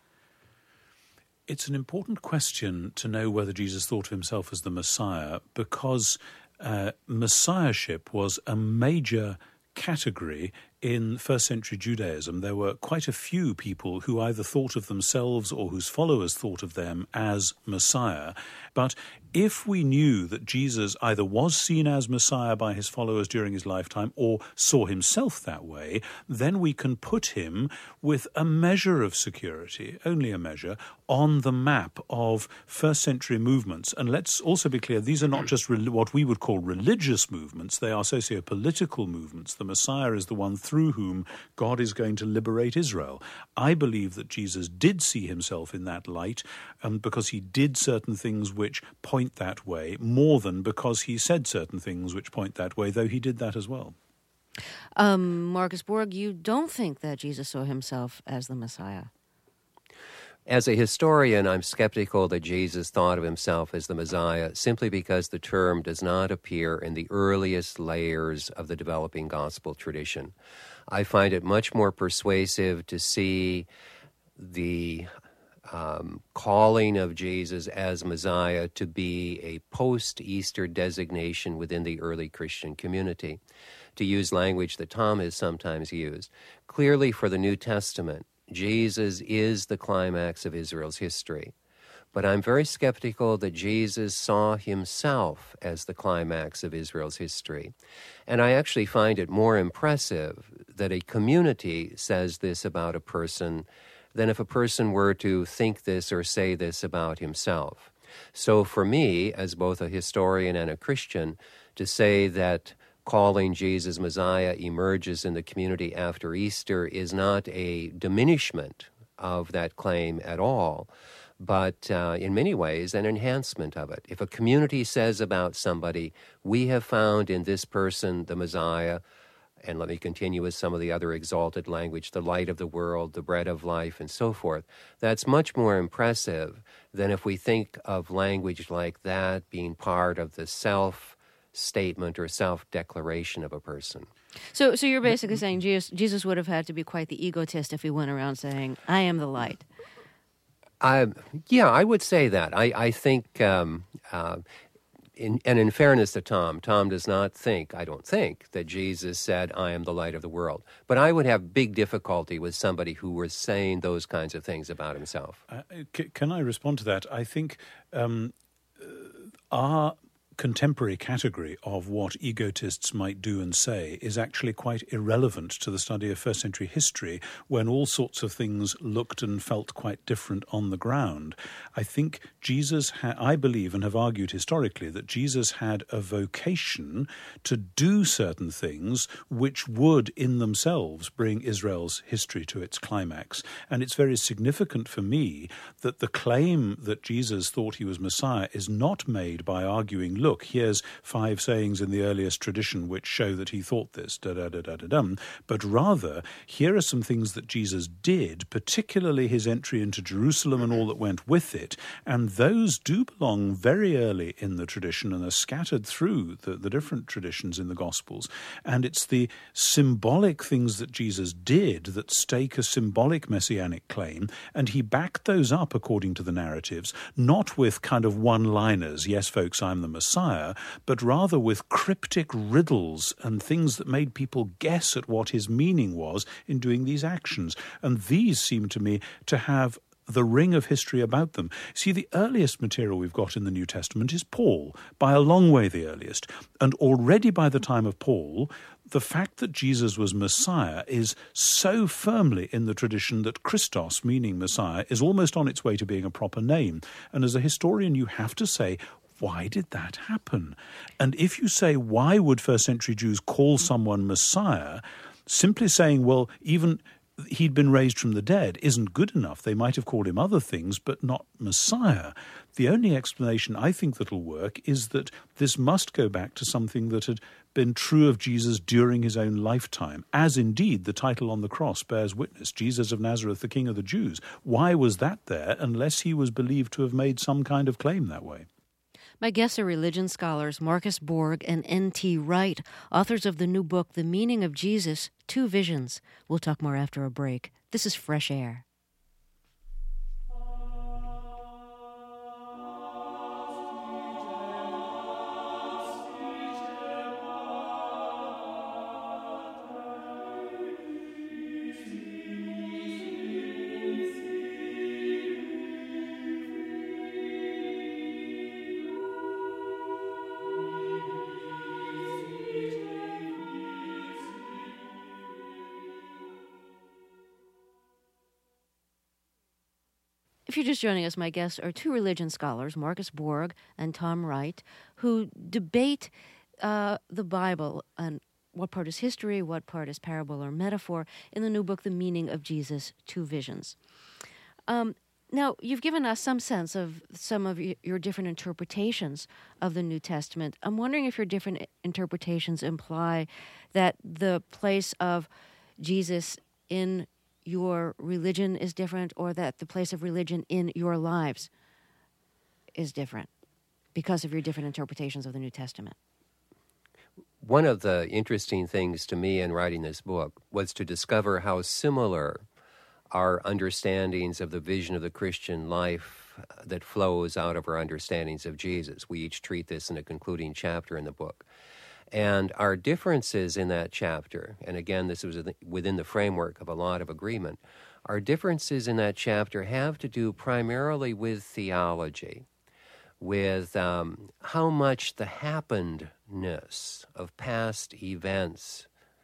It's an important question to know whether Jesus thought of himself as the Messiah because uh, Messiahship was a major category in first century Judaism. There were quite a few people who either thought of themselves or whose followers thought of them as Messiah. But if we knew that Jesus either was seen as Messiah by his followers during his lifetime or saw himself that way, then we can put him with a measure of security, only a measure, on the map of first century movements. And let's also be clear, these are not just re- what we would call religious movements, they are socio-political movements. The Messiah is the one through whom God is going to liberate Israel. I believe that Jesus did see himself in that light um, because he did certain things which point that way, more than because he said certain things which point that way, though he did that as well. Um, Marcus Borg, you don't think that Jesus saw himself as the Messiah? As a historian, I'm skeptical that Jesus thought of himself as the Messiah simply because the term does not appear in the earliest layers of the developing gospel tradition. I find it much more persuasive to see the um, calling of Jesus as Messiah to be a post-Easter designation within the early Christian community. To use language that Tom has sometimes used, clearly for the New Testament, Jesus is the climax of Israel's history. But I'm very skeptical that Jesus saw himself as the climax of Israel's history. And I actually find it more impressive that a community says this about a person than if a person were to think this or say this about himself. So for me, as both a historian and a Christian, to say that calling Jesus Messiah emerges in the community after Easter is not a diminishment of that claim at all, but uh, in many ways an enhancement of it. If a community says about somebody, we have found in this person the Messiah, and let me continue with some of the other exalted language, the light of the world, the bread of life, and so forth, that's much more impressive than if we think of language like that being part of the self statement or self-declaration of a person. So so you're basically saying Jesus, Jesus would have had to be quite the egotist if he went around saying, I am the light. I, yeah, I would say that. I, I think, um, uh, in, and in fairness to Tom, Tom does not think, I don't think, that Jesus said, I am the light of the world. But I would have big difficulty with somebody who was saying those kinds of things about himself. Uh, c- can I respond to that? I think um, our contemporary category of what egotists might do and say is actually quite irrelevant to the study of first century history, when all sorts of things looked and felt quite different on the ground. I think Jesus, ha- I believe and have argued historically that Jesus had a vocation to do certain things which would in themselves bring Israel's history to its climax. And it's very significant for me that the claim that Jesus thought he was Messiah is not made by arguing, look, here's five sayings in the earliest tradition which show that he thought this, da-da-da-da-da-dum, but rather, here are some things that Jesus did, particularly his entry into Jerusalem and all that went with it, and those do belong very early in the tradition and are scattered through the, the different traditions in the Gospels. And it's the symbolic things that Jesus did that stake a symbolic messianic claim, and he backed those up according to the narratives, not with kind of one-liners, yes, folks, I'm the Messiah, but rather with cryptic riddles and things that made people guess at what his meaning was in doing these actions. And these seem to me to have the ring of history about them. See, the earliest material we've got in the New Testament is Paul, by a long way the earliest. And already by the time of Paul, the fact that Jesus was Messiah is so firmly in the tradition that Christos, meaning Messiah, is almost on its way to being a proper name. And as a historian, you have to say, why did that happen? And if you say, why would first century Jews call someone Messiah, simply saying, well, even he'd been raised from the dead isn't good enough. They might have called him other things, but not Messiah. The only explanation I think that'll work is that this must go back to something that had been true of Jesus during his own lifetime, as indeed the title on the cross bears witness, Jesus of Nazareth, the King of the Jews. Why was that there unless he was believed to have made some kind of claim that way? My guests are religion scholars Marcus Borg and N T Wright, authors of the new book, The Meaning of Jesus, Two Visions. We'll talk more after a break. This is Fresh Air. If you're just joining us, my guests are two religion scholars, Marcus Borg and Tom Wright, who debate uh, the Bible and what part is history, what part is parable or metaphor, in the new book, The Meaning of Jesus, Two Visions. Um, now, you've given us some sense of some of y- your different interpretations of the New Testament. I'm wondering if your different interpretations imply that the place of Jesus in your religion is different, or that the place of religion in your lives is different because of your different interpretations of the New Testament. One of the interesting things to me in writing this book was to discover how similar our understandings of the vision of the Christian life that flows out of our understandings of Jesus. We each treat this in a concluding chapter in the book. And our differences in that chapter, and again, this was within the framework of a lot of agreement, our differences in that chapter have to do primarily with theology, with um, how much the happenedness of past events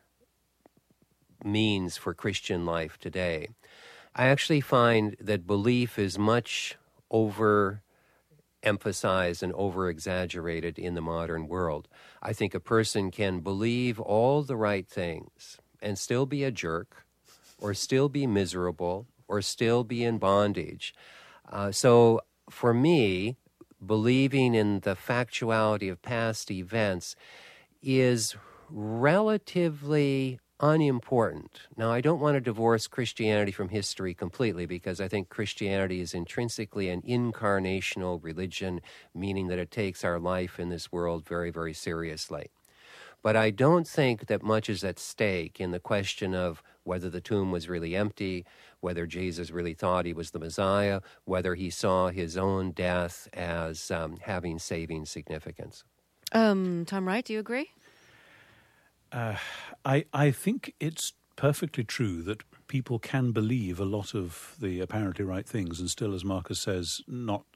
means for Christian life today. I actually find that belief is much over emphasized and over-exaggerated in the modern world. I think a person can believe all the right things and still be a jerk, or still be miserable, or still be in bondage. Uh, so for me, believing in the factuality of past events is relatively unimportant. Now, I don't want to divorce Christianity from history completely, because I think Christianity is intrinsically an incarnational religion, meaning that it takes our life in this world very, very seriously. But I don't think that much is at stake in the question of whether the tomb was really empty, whether Jesus really thought he was the Messiah, whether he saw his own death as um, having saving significance. Um, Tom Wright, do you agree? Uh, I, I think it's perfectly true that people can believe a lot of the apparently right things and still, as Marcus says, not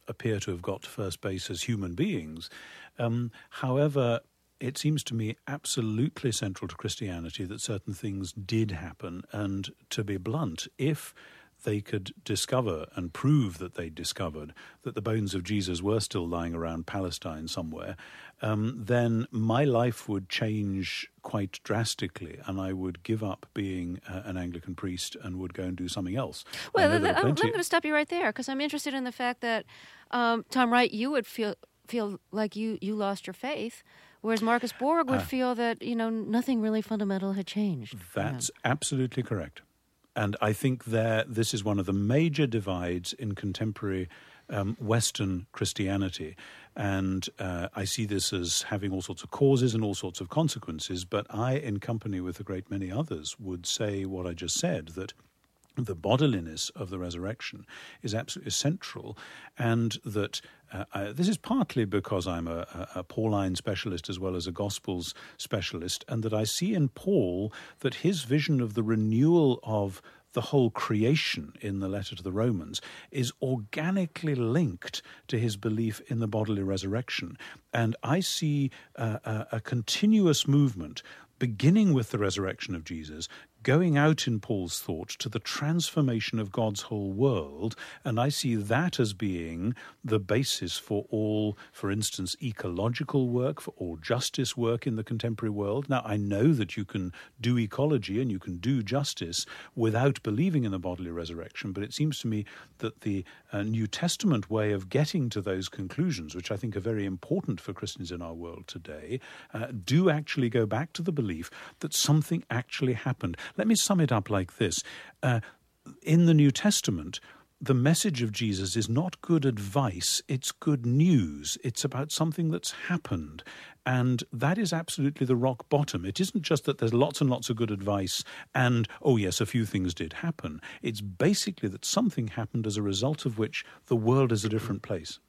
appear to have got to first base as human beings. Um, however, it seems to me absolutely central to Christianity that certain things did happen, and to be blunt, if they could discover and prove that they discovered that the bones of Jesus were still lying around Palestine somewhere, um, then my life would change quite drastically, and I would give up being uh, an Anglican priest and would go and do something else. Well, th- th- I'm going to stop you right there, because I'm interested in the fact that, um, Tom Wright, you would feel feel like you, you lost your faith, whereas Marcus Borg would uh, feel that, you know, nothing really fundamental had changed. That's absolutely correct. And I think that this is one of the major divides in contemporary um, Western Christianity. And uh, I see this as having all sorts of causes and all sorts of consequences. But I, in company with a great many others, would say what I just said, that the bodiliness of the resurrection is absolutely central, and that uh, I, this is partly because I'm a, a Pauline specialist as well as a Gospels specialist, and that I see in Paul that his vision of the renewal of the whole creation in the letter to the Romans is organically linked to his belief in the bodily resurrection. And I see uh, a, a continuous movement beginning with the resurrection of Jesus, going out in Paul's thought to the transformation of God's whole world, and I see that as being the basis for all, for instance, ecological work, for all justice work in the contemporary world. Now, I know that you can do ecology and you can do justice without believing in the bodily resurrection, but it seems to me that the uh, New Testament way of getting to those conclusions, which I think are very important for Christians in our world today, uh, do actually go back to the belief that something actually happened. Let me sum it up like this. Uh, in the New Testament, the message of Jesus is not good advice, it's good news. It's about something that's happened. And that is absolutely the rock bottom. It isn't just that there's lots and lots of good advice and, oh yes, a few things did happen. It's basically that something happened as a result of which the world is a different place.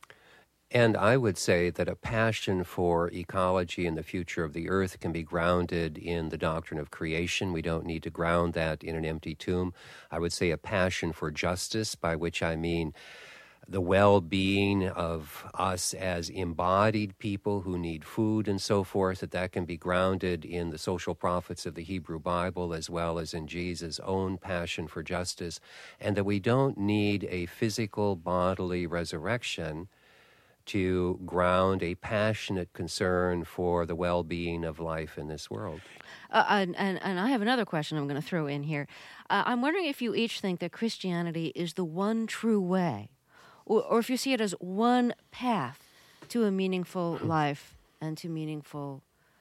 And I would say that a passion for ecology and the future of the earth can be grounded in the doctrine of creation. We don't need to ground that in an empty tomb. I would say a passion for justice, by which I mean the well-being of us as embodied people who need food and so forth, that that can be grounded in the social prophets of the Hebrew Bible as well as in Jesus' own passion for justice, and that we don't need a physical bodily resurrection to ground a passionate concern for the well-being of life in this world. Uh, and, and, and I have another question I'm going to throw in here. Uh, I'm wondering if you each think that Christianity is the one true way, or, or if you see it as one path to a meaningful life and to meaningful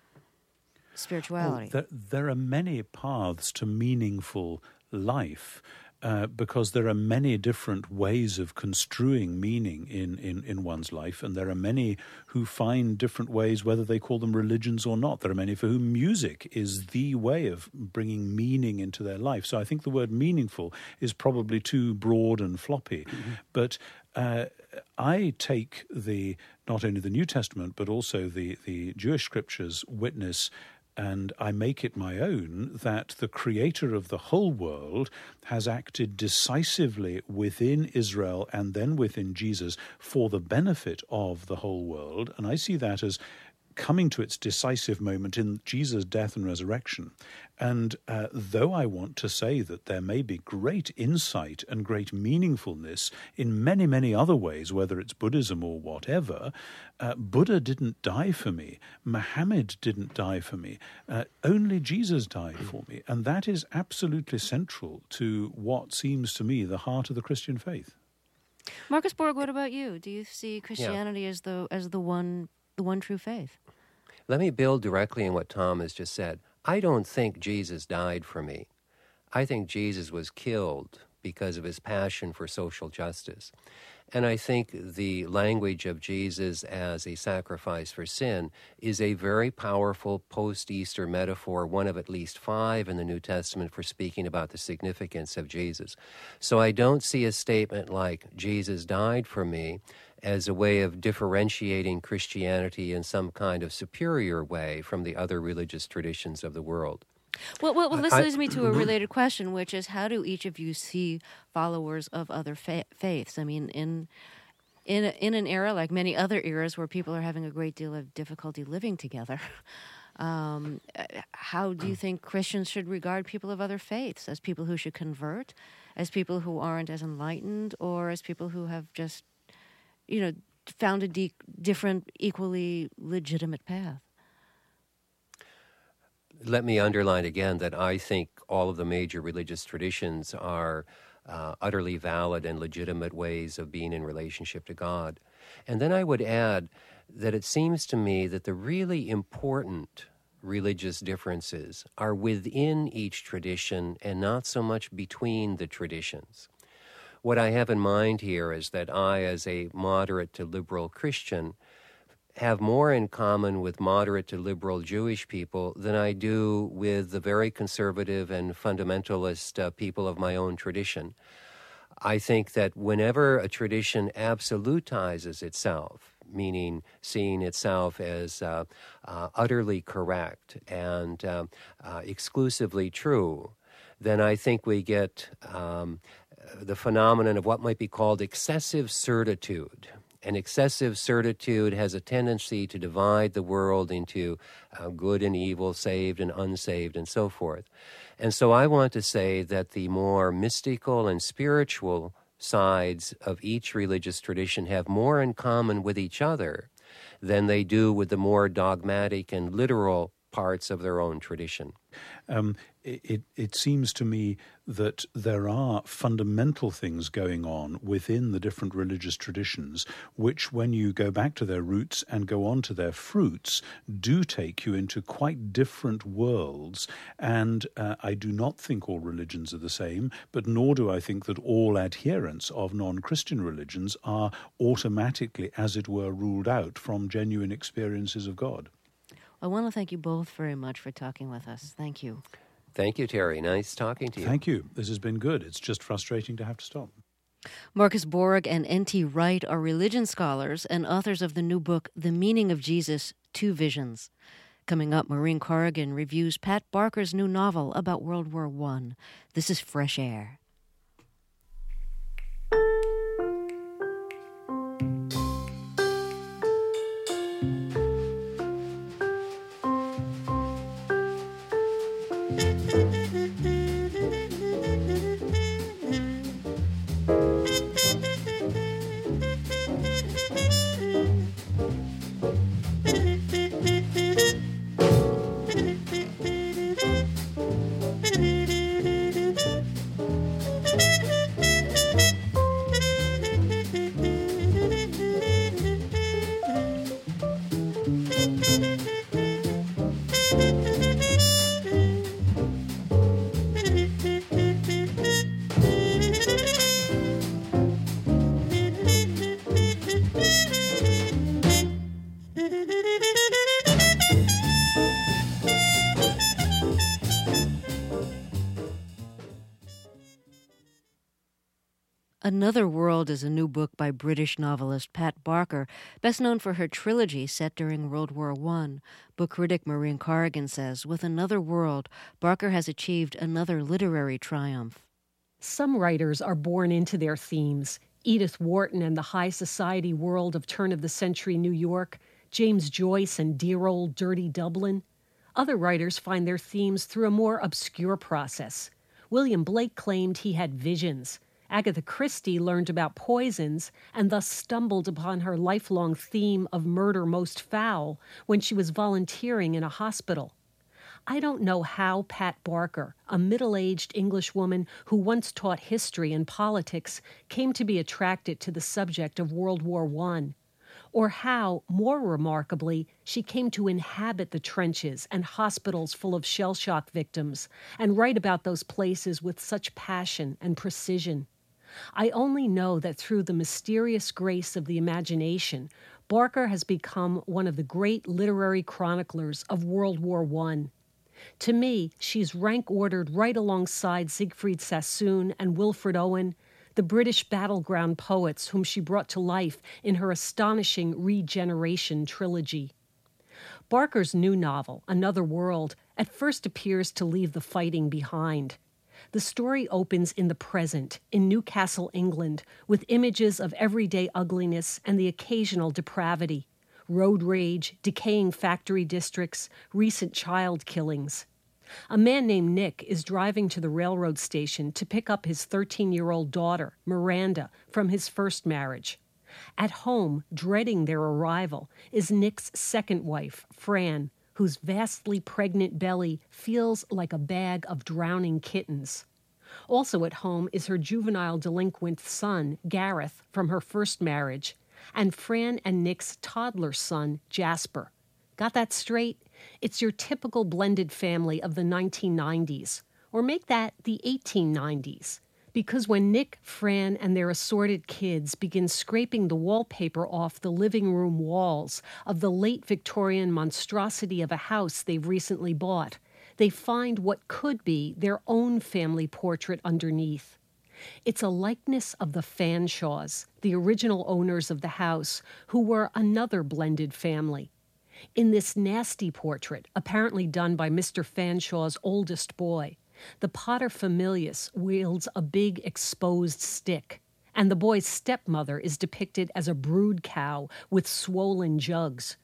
spirituality. Oh, there, there are many paths to meaningful life. Uh, because there are many different ways of construing meaning in, in, in one's life, and there are many who find different ways, whether they call them religions or not. There are many for whom music is the way of bringing meaning into their life. So I think the word meaningful is probably too broad and floppy. Mm-hmm. But uh, I take the not only the New Testament, but also the, the Jewish scriptures witness, and I make it my own, that the creator of the whole world has acted decisively within Israel and then within Jesus for the benefit of the whole world. And I see that as coming to its decisive moment in Jesus' death and resurrection. And uh, though I want to say that there may be great insight and great meaningfulness in many, many other ways, whether it's Buddhism or whatever, uh, Buddha didn't die for me. Muhammad didn't die for me. Uh, only Jesus died for me. And that is absolutely central to what seems to me the heart of the Christian faith. Marcus Borg, what about you? Do you see Christianity yeah. as the as the one the one true faith? Let me build directly on what Tom has just said. I don't think Jesus died for me. I think Jesus was killed because of his passion for social justice. And I think the language of Jesus as a sacrifice for sin is a very powerful post-Easter metaphor, one of at least five in the New Testament for speaking about the significance of Jesus. So I don't see a statement like, Jesus died for me, as a way of differentiating Christianity in some kind of superior way from the other religious traditions of the world. Well, well, well this I, leads me to a related question, which is, how do each of you see followers of other fa- faiths? I mean, in in a, in an era like many other eras where people are having a great deal of difficulty living together, um, how do you think Christians should regard people of other faiths? As people who should convert, as people who aren't as enlightened, or as people who have just, you know, found a de- different, equally legitimate path? Let me underline again that I think all of the major religious traditions are uh, utterly valid and legitimate ways of being in relationship to God. And then I would add that it seems to me that the really important religious differences are within each tradition and not so much between the traditions. What I have in mind here is that I, as a moderate to liberal Christian, have more in common with moderate to liberal Jewish people than I do with the very conservative and fundamentalist uh, people of my own tradition. I think that whenever a tradition absolutizes itself, meaning seeing itself as uh, uh, utterly correct and uh, uh, exclusively true, then I think we get um, the phenomenon of what might be called excessive certitude. And excessive certitude has a tendency to divide the world into uh, good and evil, saved and unsaved, and so forth. And so I want to say that the more mystical and spiritual sides of each religious tradition have more in common with each other than they do with the more dogmatic and literal parts of their own tradition. Um, it, it seems to me that there are fundamental things going on within the different religious traditions which, when you go back to their roots and go on to their fruits, do take you into quite different worlds. And uh, I do not think all religions are the same, but nor do I think that all adherents of non-Christian religions are automatically, as it were, ruled out from genuine experiences of God. I want to thank you both very much for talking with us. Thank you. Thank you, Terry. Nice talking to you. Thank you. This has been good. It's just frustrating to have to stop. Marcus Borg and N T Wright are religion scholars and authors of the new book, The Meaning of Jesus, Two Visions. Coming up, Maureen Corrigan reviews Pat Barker's new novel about World War One. This is Fresh Air. Another World is a new book by British novelist Pat Barker, best known for her trilogy set during World War One. Book critic Maureen Corrigan says, with Another World, Barker has achieved another literary triumph. Some writers are born into their themes. Edith Wharton and the high society world of turn-of-the-century New York, James Joyce and dear old dirty Dublin. Other writers find their themes through a more obscure process. William Blake claimed he had visions. Agatha Christie learned about poisons and thus stumbled upon her lifelong theme of murder most foul when she was volunteering in a hospital. I don't know how Pat Barker, a middle-aged English woman who once taught history and politics, came to be attracted to the subject of World War One, or how, more remarkably, she came to inhabit the trenches and hospitals full of shell-shock victims and write about those places with such passion and precision. I only know that through the mysterious grace of the imagination, Barker has become one of the great literary chroniclers of World War One. To me, she's rank-ordered right alongside Siegfried Sassoon and Wilfred Owen, the British battleground poets whom she brought to life in her astonishing Regeneration trilogy. Barker's new novel, Another World, at first appears to leave the fighting behind. The story opens in the present, in Newcastle, England, with images of everyday ugliness and the occasional depravity. Road rage, decaying factory districts, recent child killings. A man named Nick is driving to the railroad station to pick up his thirteen-year-old daughter, Miranda, from his first marriage. At home, dreading their arrival, is Nick's second wife, Fran, whose vastly pregnant belly feels like a bag of drowning kittens. Also at home is her juvenile delinquent son, Gareth, from her first marriage, and Fran and Nick's toddler son, Jasper. Got that straight? It's your typical blended family of the nineteen nineties, or make that the eighteen nineties. Because when Nick, Fran, and their assorted kids begin scraping the wallpaper off the living room walls of the late Victorian monstrosity of a house they've recently bought, they find what could be their own family portrait underneath. It's a likeness of the Fanshaws, the original owners of the house, who were another blended family. In this nasty portrait, apparently done by Mister Fanshaw's oldest boy, the paterfamilias wields a big exposed stick, and the boy's stepmother is depicted as a brood cow with swollen jugs.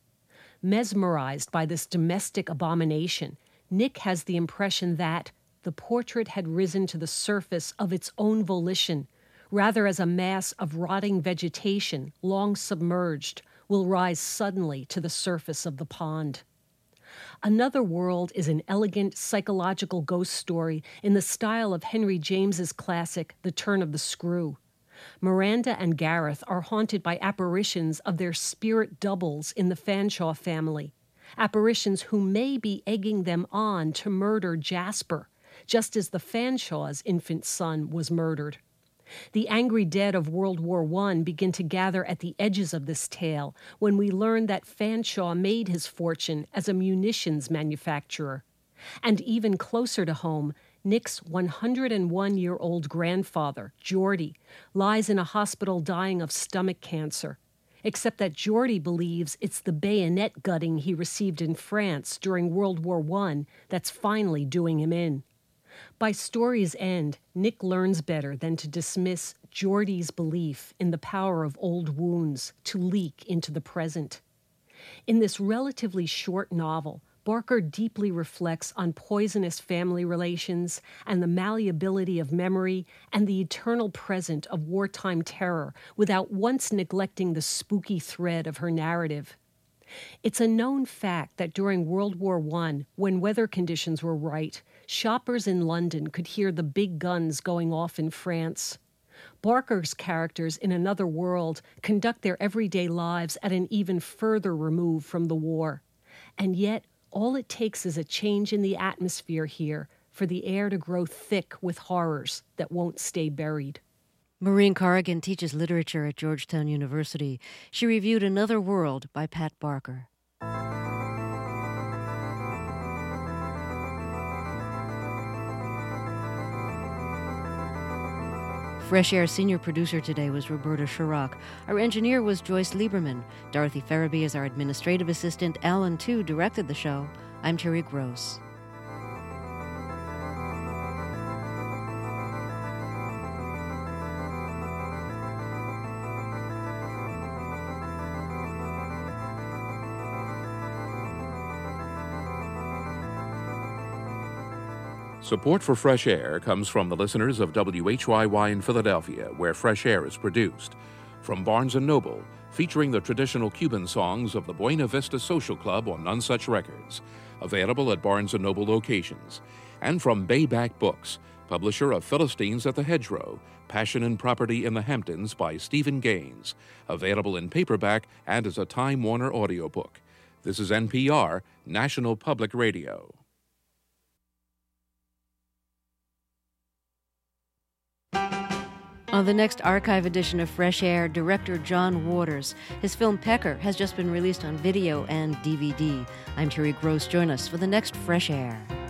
Mesmerized by this domestic abomination, Nick has the impression that the portrait had risen to the surface of its own volition, rather as a mass of rotting vegetation, long submerged, will rise suddenly to the surface of the pond. Another World is an elegant psychological ghost story in the style of Henry James's classic The Turn of the Screw. Miranda and Gareth are haunted by apparitions of their spirit doubles in the Fanshaw family, apparitions who may be egging them on to murder Jasper, just as the Fanshaw's infant son was murdered. The angry dead of World War One begin to gather at the edges of this tale when we learn that Fanshaw made his fortune as a munitions manufacturer. And even closer to home, Nick's one hundred one-year-old grandfather, Geordie, lies in a hospital dying of stomach cancer, except that Geordie believes it's the bayonet gutting he received in France during World War One that's finally doing him in. By story's end, Nick learns better than to dismiss Geordie's belief in the power of old wounds to leak into the present. In this relatively short novel, Barker deeply reflects on poisonous family relations and the malleability of memory and the eternal present of wartime terror without once neglecting the spooky thread of her narrative. It's a known fact that during World War One, when weather conditions were right, shoppers in London could hear the big guns going off in France. Barker's characters in Another World conduct their everyday lives at an even further remove from the war. And yet, all it takes is a change in the atmosphere here for the air to grow thick with horrors that won't stay buried. Maureen Corrigan teaches literature at Georgetown University. She reviewed Another World by Pat Barker. Fresh Air senior producer today was Roberta Shirok. Our engineer was Joyce Lieberman. Dorothy Farabee is our administrative assistant. Alan, too, directed the show. I'm Terry Gross. Support for Fresh Air comes from the listeners of W H Y Y in Philadelphia, where Fresh Air is produced. From Barnes and Noble, featuring the traditional Cuban songs of the Buena Vista Social Club on Nonesuch Records, available at Barnes and Noble locations. And from Bayback Books, publisher of Philistines at the Hedgerow, Passion and Property in the Hamptons by Stephen Gaines, available in paperback and as a Time Warner audiobook. This is N P R, National Public Radio. On the next archive edition of Fresh Air, director John Waters. His film Pecker has just been released on video and D V D. I'm Terry Gross. Join us for the next Fresh Air.